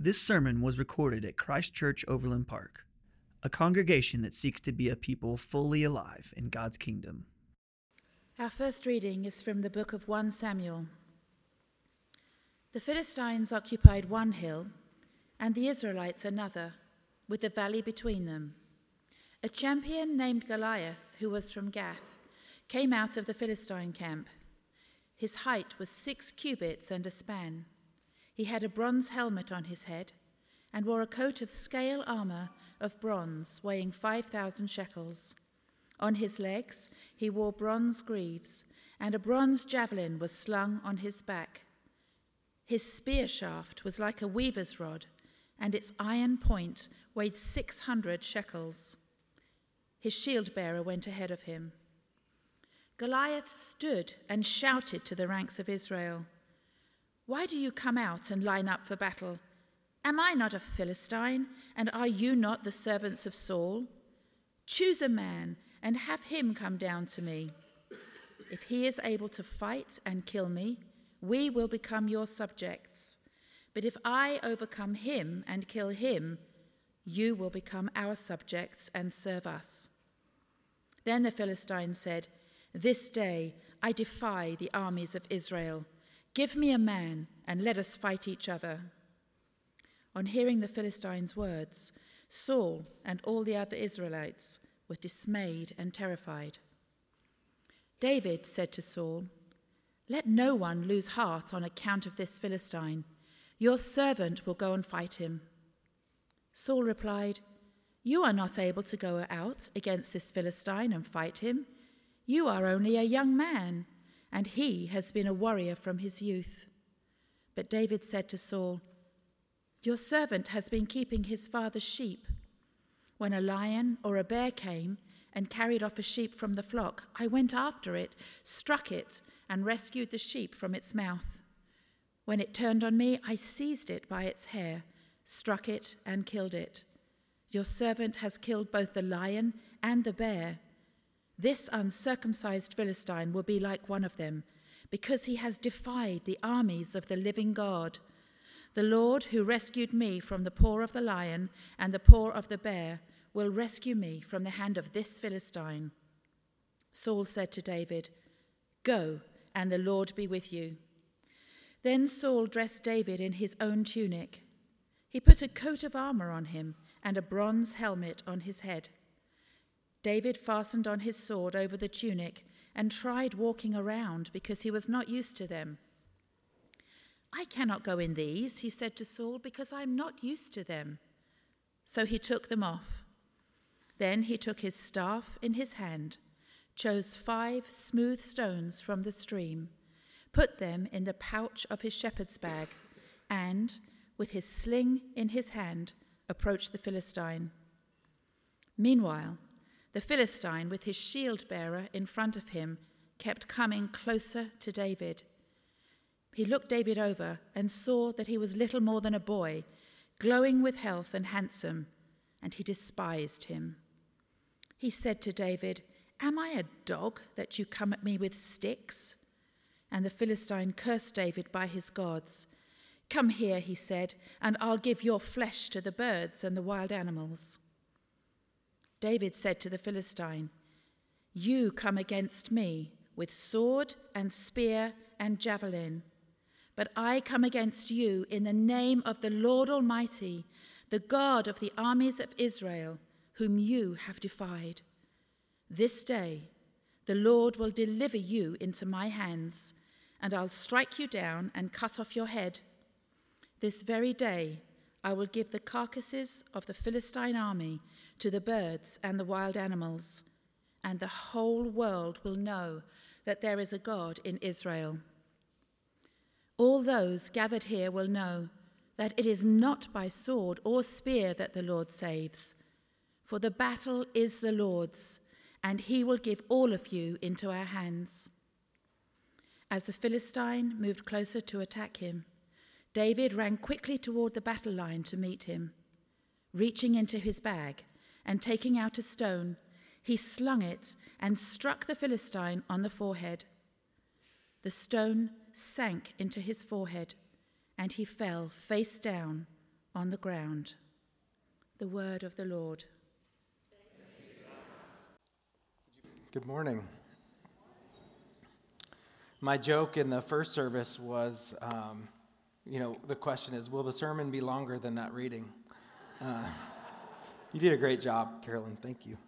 This sermon was recorded at Christ Church Overland Park, a congregation that seeks to be a people fully alive in God's kingdom. Our first reading is from the book of 1 Samuel. The Philistines occupied one hill, and the Israelites another, with a valley between them. A champion named Goliath, who was from Gath, came out of the Philistine camp. His height was 6 cubits and a span. He had a bronze helmet on his head and wore a coat of scale armor of bronze weighing 5,000 shekels. On his legs he wore bronze greaves, and a bronze javelin was slung on his back. His spear shaft was like a weaver's rod, and its iron point weighed 600 shekels. His shield-bearer went ahead of him. Goliath stood and shouted to the ranks of Israel, "Why do you come out and line up for battle? Am I not a Philistine, and are you not the servants of Saul? Choose a man and have him come down to me. If he is able to fight and kill me, we will become your subjects. But if I overcome him and kill him, you will become our subjects and serve us." Then the Philistine said, "This day I defy the armies of Israel. Give me a man, and let us fight each other." On hearing the Philistines' words, Saul and all the other Israelites were dismayed and terrified. David said to Saul, "Let no one lose heart on account of this Philistine. Your servant will go and fight him." Saul replied, "You are not able to go out against this Philistine and fight him. You are only a young man, and he has been a warrior from his youth." But David said to Saul, "Your servant has been keeping his father's sheep. When a lion or a bear came and carried off a sheep from the flock, I went after it, struck it, and rescued the sheep from its mouth. When it turned on me, I seized it by its hair, struck it, and killed it. Your servant has killed both the lion and the bear. This uncircumcised Philistine will be like one of them, because he has defied the armies of the living God. The Lord who rescued me from the paw of the lion and the paw of the bear will rescue me from the hand of this Philistine." Saul said to David, "Go, and the Lord be with you." Then Saul dressed David in his own tunic. He put a coat of armor on him and a bronze helmet on his head. David fastened on his sword over the tunic and tried walking around because he was not used to them. "I cannot go in these," he said to Saul, "because I am not used to them." So he took them off. Then he took his staff in his hand, chose 5 smooth stones from the stream, put them in the pouch of his shepherd's bag, and, with his sling in his hand, approached the Philistine. Meanwhile, the Philistine, with his shield-bearer in front of him, kept coming closer to David. He looked David over and saw that he was little more than a boy, glowing with health and handsome, and he despised him. He said to David, "Am I a dog that you come at me with sticks?" And the Philistine cursed David by his gods. "Come here," he said, "and I'll give your flesh to the birds and the wild animals." David said to the Philistine, "You come against me with sword and spear and javelin, but I come against you in the name of the Lord Almighty, the God of the armies of Israel, whom you have defied. This day the Lord will deliver you into my hands, and I'll strike you down and cut off your head. This very day I will give the carcasses of the Philistine army to the birds and the wild animals, and the whole world will know that there is a God in Israel. All those gathered here will know that it is not by sword or spear that the Lord saves, for the battle is the Lord's, and he will give all of you into our hands." As the Philistine moved closer to attack him, David ran quickly toward the battle line to meet him. Reaching into his bag and taking out a stone, he slung it and struck the Philistine on the forehead. The stone sank into his forehead, and he fell face down on the ground. The word of the Lord. Good morning. My joke in the first service was, the question is, will the sermon be longer than that reading? You did a great job, Carolyn. Thank you.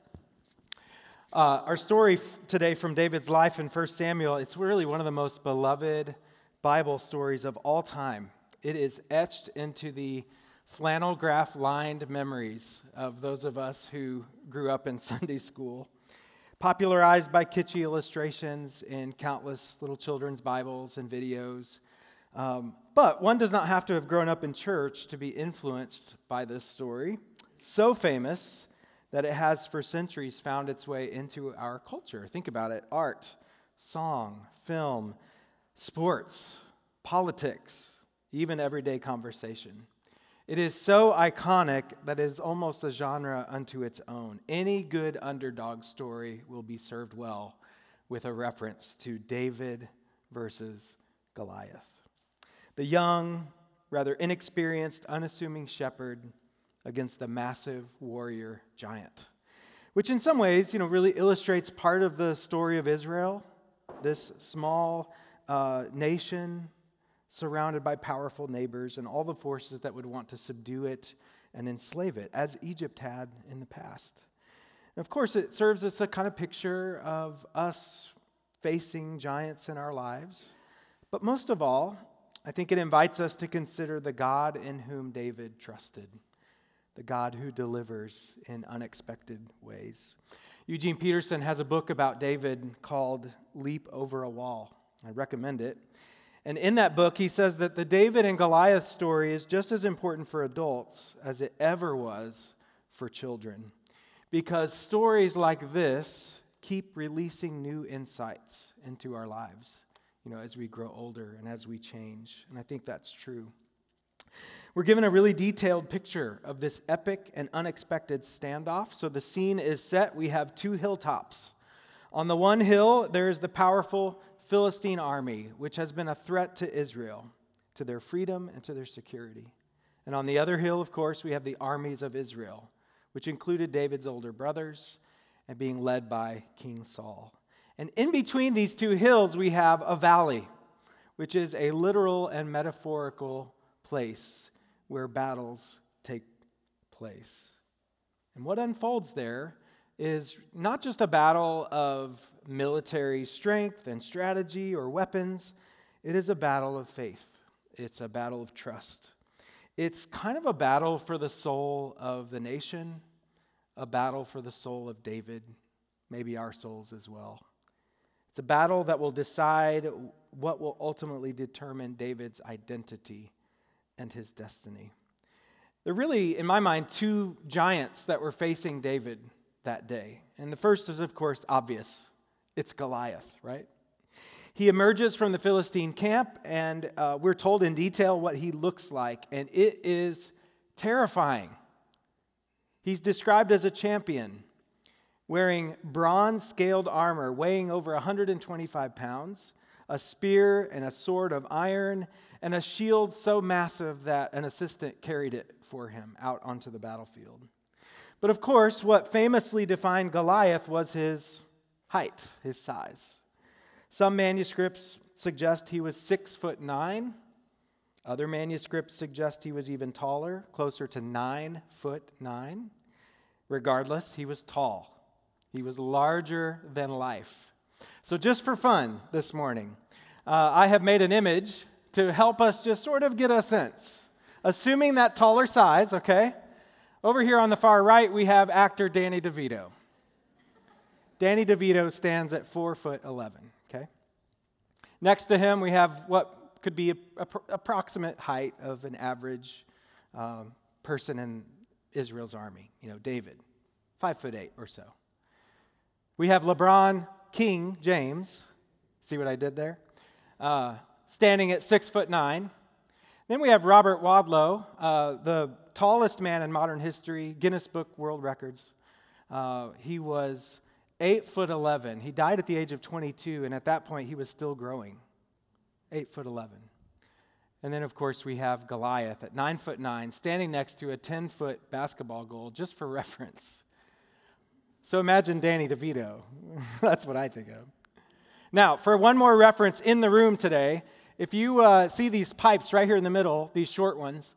Our story today from David's life in 1 Samuel, it's really one of the most beloved Bible stories of all time. It is etched into the flannel graph-lined memories of those of us who grew up in Sunday school, popularized by kitschy illustrations in countless little children's Bibles and videos. But one does not have to have grown up in church to be influenced by this story. It's so famous that it has for centuries found its way into our culture. Think about it: art, song, film, sports, politics, even everyday conversation. It is so iconic that it is almost a genre unto its own. Any good underdog story will be served well with a reference to David versus Goliath. The young, rather inexperienced, unassuming shepherd against the massive warrior giant, which in some ways, really illustrates part of the story of Israel, this small nation surrounded by powerful neighbors and all the forces that would want to subdue it and enslave it, as Egypt had in the past. And of course, it serves as a kind of picture of us facing giants in our lives. But most of all, I think it invites us to consider the God in whom David trusted, the God who delivers in unexpected ways. Eugene Peterson has a book about David called Leap Over a Wall. I recommend it. And in that book, he says that the David and Goliath story is just as important for adults as it ever was for children, because stories like this keep releasing new insights into our lives, as we grow older and as we change. And I think that's true. We're given a really detailed picture of this epic and unexpected standoff. So the scene is set. We have two hilltops. On the one hill, there is the powerful Philistine army, which has been a threat to Israel, to their freedom and to their security. And on the other hill, of course, we have the armies of Israel, which included David's older brothers and being led by King Saul. And in between these two hills, we have a valley, which is a literal and metaphorical place where battles take place. And what unfolds there is not just a battle of military strength and strategy or weapons. It is a battle of faith. It's a battle of trust. It's kind of a battle for the soul of the nation, a battle for the soul of David, maybe our souls as well. It's a battle that will decide what will ultimately determine David's identity and his destiny. There are really, in my mind, two giants that were facing David that day. And the first is, of course, obvious. It's Goliath, right? He emerges from the Philistine camp, and we're told in detail what he looks like, and it is terrifying. He's described as a champion, wearing bronze-scaled armor, weighing over 125 pounds, a spear and a sword of iron, and a shield so massive that an assistant carried it for him out onto the battlefield. But of course, what famously defined Goliath was his height, his size. Some manuscripts suggest he was 6'9". Other manuscripts suggest he was even taller, closer to 9'9". Regardless, he was tall. He was larger than life. So just for fun this morning, I have made an image to help us just sort of get a sense. Assuming that taller size, okay? Over here on the far right, we have actor Danny DeVito. Danny DeVito stands at 4'11", okay? Next to him, we have what could be approximate height of an average person in Israel's army, David, 5'8" or so. We have LeBron King James, see what I did there? Standing at 6'9". Then we have Robert Wadlow, the tallest man in modern history, Guinness Book World Records. He was 8'11". He died at the age of 22, and at that point he was still growing. 8'11". And then, of course, we have Goliath at 9'9", standing next to a 10-foot basketball goal, just for reference. So imagine Danny DeVito. That's what I think of. Now, for one more reference in the room today, if you see these pipes right here in the middle, these short ones,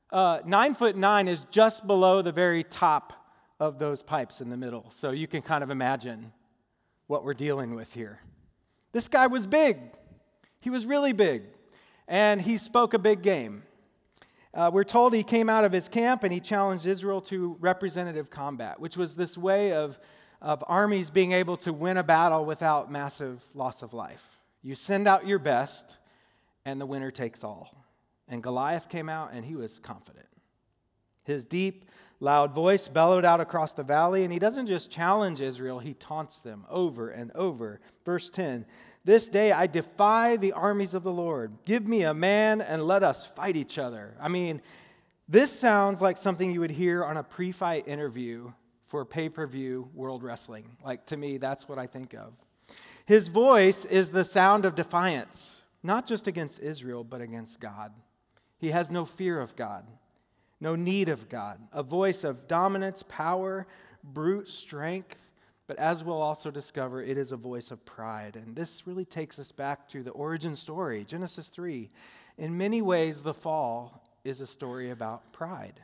9'9" is just below the very top of those pipes in the middle. So you can kind of imagine what we're dealing with here. This guy was big. He was really big. And he spoke a big game. We're told he came out of his camp and he challenged Israel to representative combat, which was this way of armies being able to win a battle without massive loss of life. You send out your best, and the winner takes all. And Goliath came out, and he was confident. His deep, loud voice bellowed out across the valley, and he doesn't just challenge Israel, he taunts them over and over. Verse 10, "This day I defy the armies of the Lord. Give me a man and let us fight each other." I mean, this sounds like something you would hear on a pre-fight interview for pay-per-view World Wrestling. Like, to me, that's what I think of. His voice is the sound of defiance, not just against Israel, but against God. He has no fear of God, no need of God, a voice of dominance, power, brute strength, but as we'll also discover, it is a voice of pride. And this really takes us back to the origin story, Genesis 3. In many ways, the fall is a story about pride.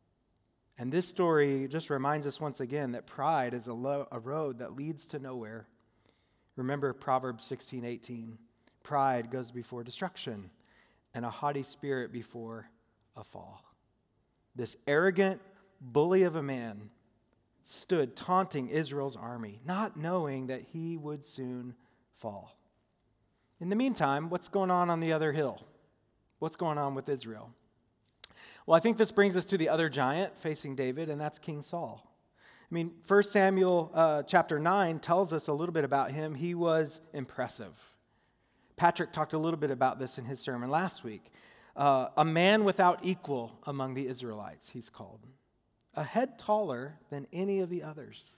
And this story just reminds us once again that pride is a road that leads to nowhere. Remember Proverbs 16:18. Pride goes before destruction, and a haughty spirit before a fall. This arrogant bully of a man stood taunting Israel's army, not knowing that he would soon fall. In the meantime, what's going on the other hill? What's going on with Israel? Well, I think this brings us to the other giant facing David, and that's King Saul. I mean, 1 Samuel chapter 9 tells us a little bit about him. He was impressive. Patrick talked a little bit about this in his sermon last week. A man without equal among the Israelites, he's called. A head taller than any of the others.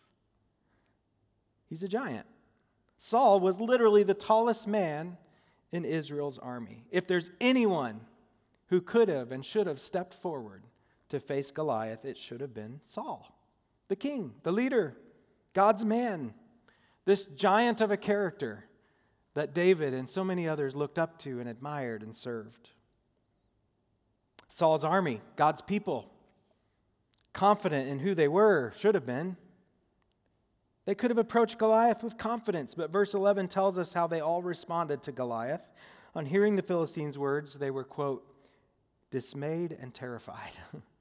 He's a giant. Saul was literally the tallest man in Israel's army. If there's anyone who could have and should have stepped forward to face Goliath, it should have been Saul, the king, the leader, God's man, this giant of a character that David and so many others looked up to and admired and served. Saul's army, God's people, confident in who they were, should have been. They could have approached Goliath with confidence, but verse 11 tells us how they all responded to Goliath. On hearing the Philistines' words, they were, quote, dismayed and terrified.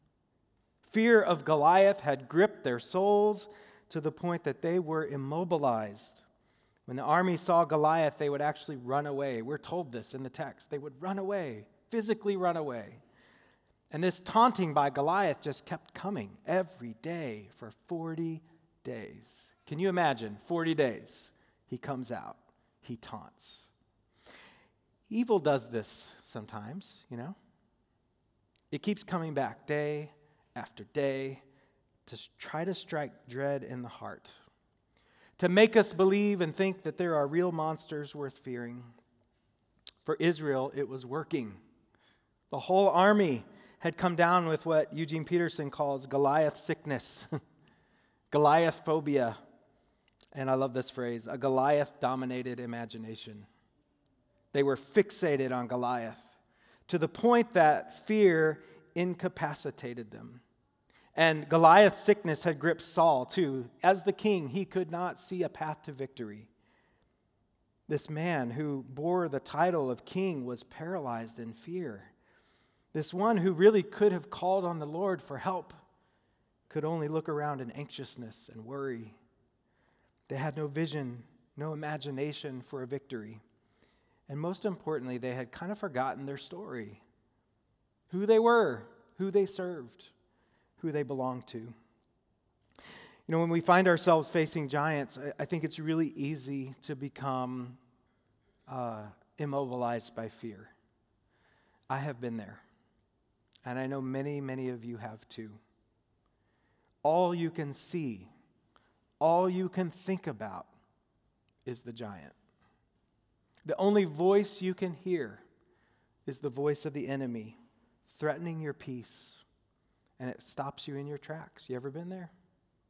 Fear of Goliath had gripped their souls to the point that they were immobilized. When the army saw Goliath, they would actually run away. We're told this in the text. They would run away, physically run away. And this taunting by Goliath just kept coming every day for 40 days. Can you imagine? 40 days. He comes out. He taunts. Evil does this sometimes, you know. It keeps coming back day after day to try to strike dread in the heart, to make us believe and think that there are real monsters worth fearing. For Israel, it was working. The whole army had come down with what Eugene Peterson calls Goliath sickness, Goliath phobia, and I love this phrase, a Goliath-dominated imagination. They were fixated on Goliath to the point that fear incapacitated them. And Goliath's sickness had gripped Saul too. As the king, he could not see a path to victory. This man who bore the title of king was paralyzed in fear. This one who really could have called on the Lord for help could only look around in anxiousness and worry. They had no vision, no imagination for a victory. And most importantly, they had kind of forgotten their story, who they were, who they served, who they belonged to. You know, when we find ourselves facing giants, I think it's really easy to become immobilized by fear. I have been there, and I know many, many of you have too. All you can see, all you can think about is the giant. The only voice you can hear is the voice of the enemy threatening your peace, and it stops you in your tracks. You ever been there?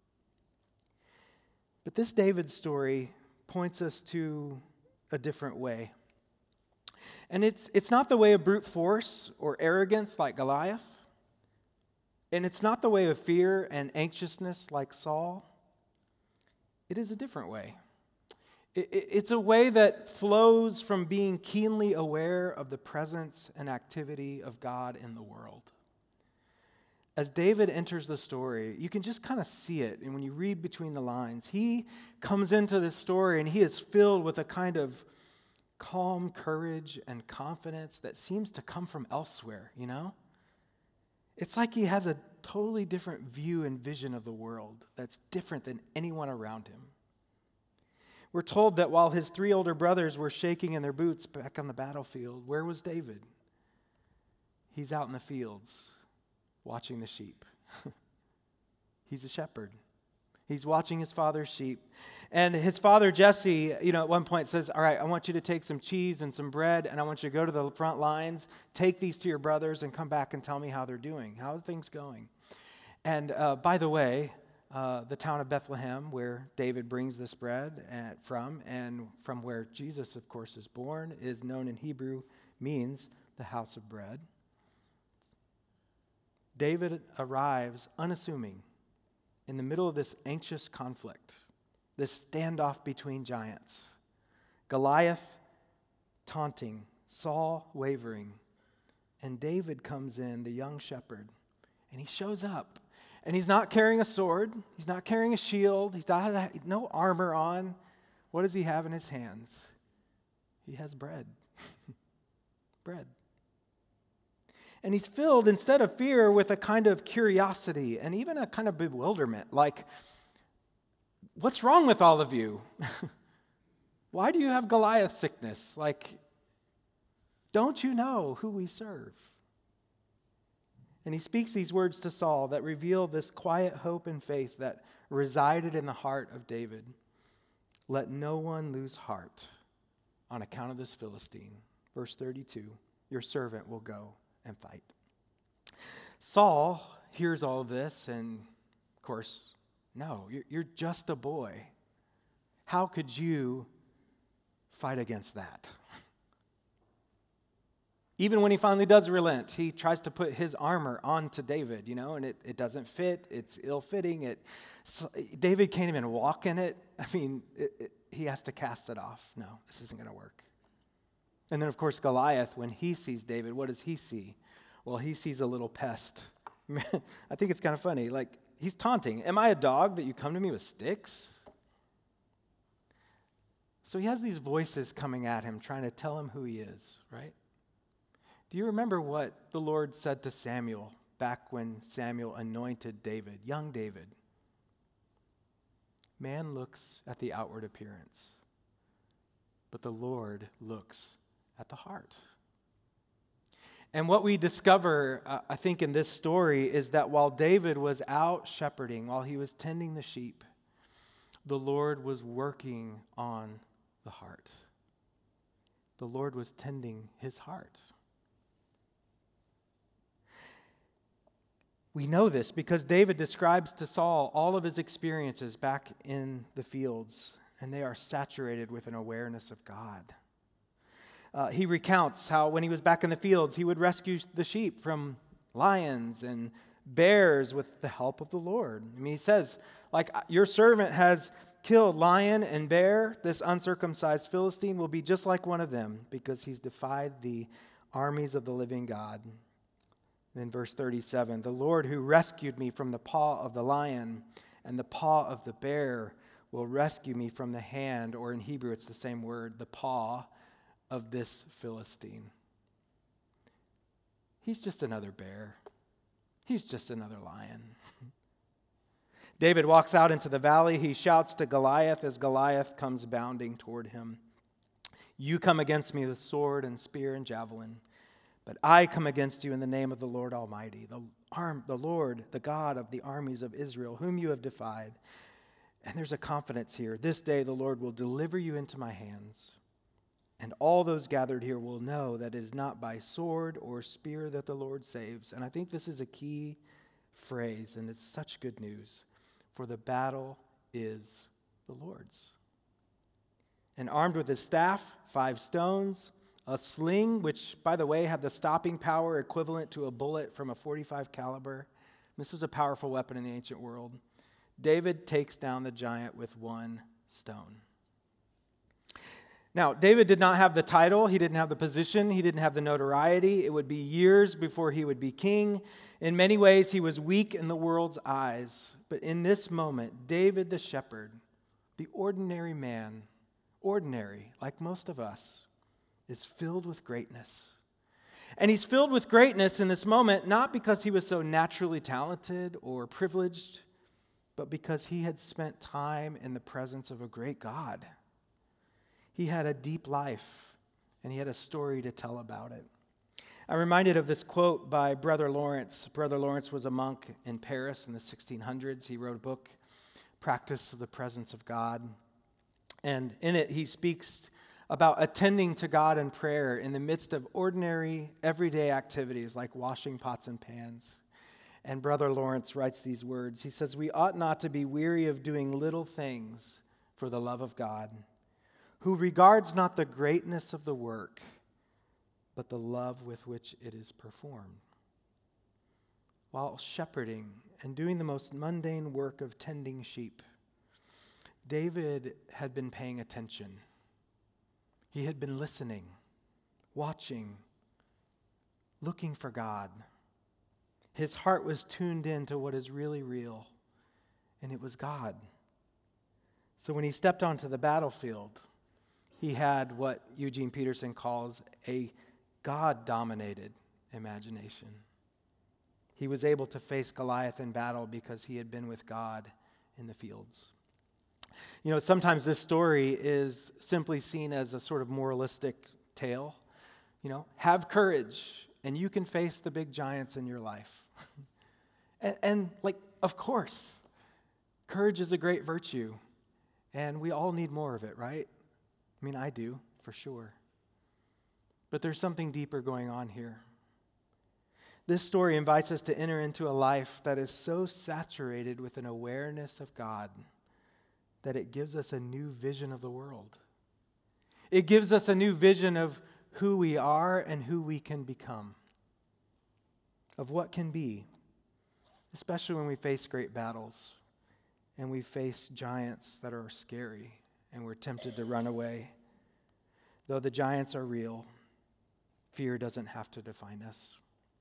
But this David story points us to a different way. And it's not the way of brute force or arrogance like Goliath. And it's not the way of fear and anxiousness like Saul. It is a different way. It's a way that flows from being keenly aware of the presence and activity of God in the world. As David enters the story, you can just kind of see it. And when you read between the lines, he comes into this story and he is filled with a kind of calm courage and confidence that seems to come from elsewhere, you know? It's like he has a totally different view and vision of the world that's different than anyone around him. We're told that while his 3 older brothers were shaking in their boots back on the battlefield, where was David? He's out in the fields watching the sheep. He's a shepherd. He's watching his father's sheep. And his father, Jesse, at one point says, all right, I want you to take some cheese and some bread, and I want you to go to the front lines, take these to your brothers, and come back and tell me how they're doing. How are things going? And by the way, the town of Bethlehem, where David brings this bread from, and from where Jesus, of course, is born, is known in Hebrew, means the house of bread. David arrives unassuming in the middle of this anxious conflict, this standoff between giants. Goliath taunting, Saul wavering, and David comes in, the young shepherd, and he shows up. And he's not carrying a sword, he's not carrying a shield, he's got no armor on. What does he have in his hands? He has bread. Bread. And he's filled, instead of fear, with a kind of curiosity and even a kind of bewilderment. Like, what's wrong with all of you? Why do you have Goliath sickness? Like, don't you know who we serve? And he speaks these words to Saul that reveal this quiet hope and faith that resided in the heart of David. Let no one lose heart on account of this Philistine. Verse 32, your servant will go and fight. Saul hears all of this, and of course, no, you're just a boy. How could you fight against that? Even when he finally does relent, he tries to put his armor onto David, and it doesn't fit. It's ill-fitting. David can't even walk in it. I mean, he has to cast it off. No, this isn't going to work. And then, of course, Goliath, when he sees David, what does he see? Well, he sees a little pest. I think it's kind of funny. Like, he's taunting. Am I a dog that you come to me with sticks? So he has these voices coming at him, trying to tell him who he is, right? Do you remember what the Lord said to Samuel back when Samuel anointed David, young David? Man looks at the outward appearance, but the Lord looks at the heart. And what we discover, I think, in this story is that while David was out shepherding, while he was tending the sheep, the Lord was working on the heart. The Lord was tending his heart. We know this because David describes to Saul all of his experiences back in the fields, and they are saturated with an awareness of God. He recounts how when he was back in the fields, he would rescue the sheep from lions and bears with the help of the Lord. I mean, he says, like, your servant has killed lion and bear. This uncircumcised Philistine will be just like one of them because he's defied the armies of the living God. Then verse 37, the Lord who rescued me from the paw of the lion and the paw of the bear will rescue me from the hand, or in Hebrew it's the same word, the paw of this Philistine. He's just another bear. He's just another lion. David walks out into the valley. He shouts to Goliath as Goliath comes bounding toward him. You come against me with sword and spear and javelin, but I come against you in the name of the Lord Almighty, the Lord, the God of the armies of Israel, whom you have defied. And there's a confidence here. This day the Lord will deliver you into my hands. And all those gathered here will know that it is not by sword or spear that the Lord saves. And I think this is a key phrase, and it's such good news. For the battle is the Lord's. And armed with his staff, 5 stones, a sling, which, by the way, had the stopping power equivalent to a bullet from a .45 caliber. This was a powerful weapon in the ancient world. David takes down the giant with 1 stone. Now, David did not have the title, he didn't have the position, he didn't have the notoriety. It would be years before he would be king. In many ways, he was weak in the world's eyes. But in this moment, David the shepherd, the ordinary man, ordinary like most of us, is filled with greatness. And he's filled with greatness in this moment, not because he was so naturally talented or privileged, but because he had spent time in the presence of a great God. He had a deep life, and he had a story to tell about it. I'm reminded of this quote by Brother Lawrence. Brother Lawrence was a monk in Paris in the 1600s. He wrote a book, Practice of the Presence of God. And in it, he speaks about attending to God in prayer in the midst of ordinary, everyday activities like washing pots and pans. And Brother Lawrence writes these words. He says, "We ought not to be weary of doing little things for the love of God, who regards not the greatness of the work, but the love with which it is performed." While shepherding and doing the most mundane work of tending sheep, David had been paying attention. He had been listening, watching, looking for God. His heart was tuned in to what is really real, and it was God. So when he stepped onto the battlefield, he had what Eugene Peterson calls a God-dominated imagination. He was able to face Goliath in battle because he had been with God in the fields. You know, sometimes this story is simply seen as a sort of moralistic tale. You know, have courage and you can face the big giants in your life. and of course, courage is a great virtue, and we all need more of it, right? I mean, I do, for sure. But there's something deeper going on here. This story invites us to enter into a life that is so saturated with an awareness of God that it gives us a new vision of the world. It gives us a new vision of who we are and who we can become, of what can be, especially when we face great battles and we face giants that are scary and we're tempted to run away. Though the giants are real, fear doesn't have to define us.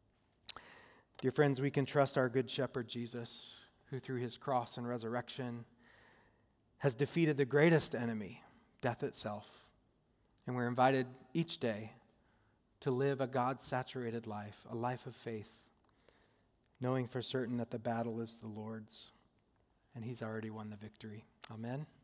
Dear friends, we can trust our good shepherd Jesus, who through his cross and resurrection has defeated the greatest enemy, death itself. And we're invited each day to live a God-saturated life, a life of faith, knowing for certain that the battle is the Lord's, and he's already won the victory. Amen.